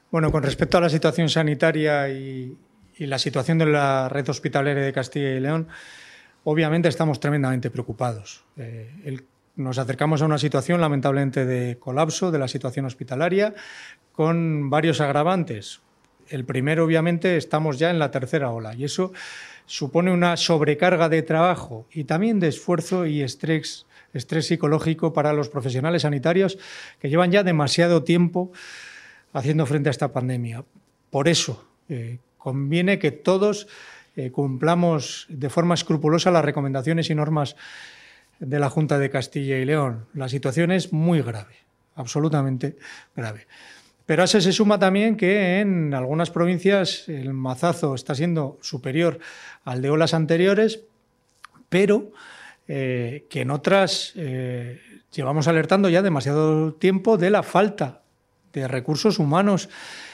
Bueno, con respecto a la situación sanitaria y la situación de la red hospitalaria de Castilla y León, obviamente estamos tremendamente preocupados. Nos acercamos a una situación lamentablemente de colapso de la situación hospitalaria con varios agravantes. El primero, obviamente, estamos ya en la tercera ola y eso supone una sobrecarga de trabajo y también de esfuerzo y estrés psicológico para los profesionales sanitarios que llevan ya demasiado tiempo haciendo frente a esta pandemia. Por eso conviene que todos cumplamos de forma escrupulosa las recomendaciones y normas de la Junta de Castilla y León. La situación es muy grave, absolutamente grave. Pero a eso se suma también que en algunas provincias el mazazo está siendo superior al de olas anteriores, pero que en otras llevamos alertando ya demasiado tiempo de la falta de recursos humanos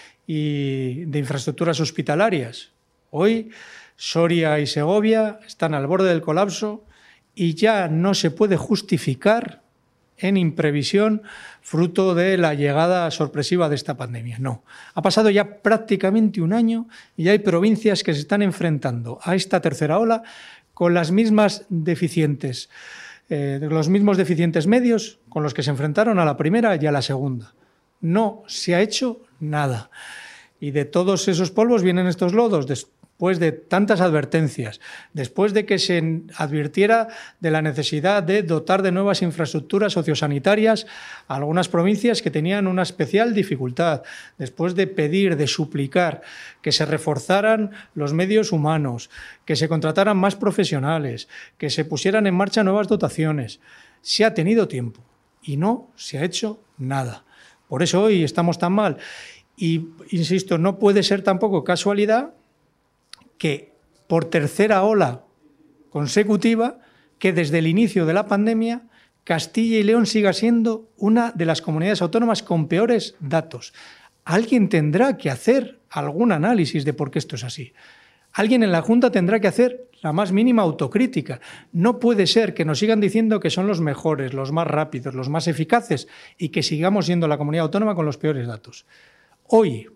y de infraestructuras hospitalarias. Hoy Soria y Segovia están al borde del colapso y ya no se puede justificar en imprevisión fruto de la llegada sorpresiva de esta pandemia. No, ha pasado ya prácticamente un año y hay provincias que se están enfrentando a esta tercera ola con las mismas deficientes, los mismos deficientes medios con los que se enfrentaron a la primera y a la segunda. No se ha hecho nada. Y de todos esos polvos vienen estos lodos, después de tantas advertencias, después de que se advirtiera de la necesidad de dotar de nuevas infraestructuras sociosanitarias a algunas provincias que tenían una especial dificultad, después de pedir, de suplicar que se reforzaran los medios humanos, que se contrataran más profesionales, que se pusieran en marcha nuevas dotaciones. Se ha tenido tiempo y no se ha hecho nada. Por eso hoy estamos tan mal. Y, insisto, no puede ser tampoco casualidad que por tercera ola consecutiva, que desde el inicio de la pandemia, Castilla y León siga siendo una de las comunidades autónomas con peores datos. Alguien tendrá que hacer algún análisis de por qué esto es así. Alguien en la Junta tendrá que hacer la más mínima autocrítica. No puede ser que nos sigan diciendo que son los mejores, los más rápidos, los más eficaces y que sigamos siendo la comunidad autónoma con los peores datos. Hoy,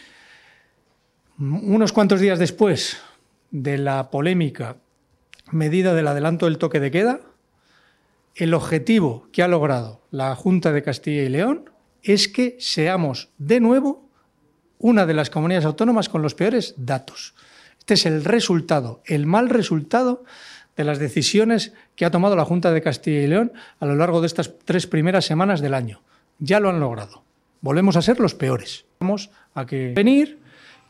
unos cuantos días después de la polémica medida del adelanto del toque de queda, el objetivo que ha logrado la Junta de Castilla y León es que seamos de nuevo una de las comunidades autónomas con los peores datos. Este es el resultado, el mal resultado de las decisiones que ha tomado la Junta de Castilla y León a lo largo de estas 3 primeras semanas del año. Ya lo han logrado. Volvemos a ser los peores. Vamos a que venir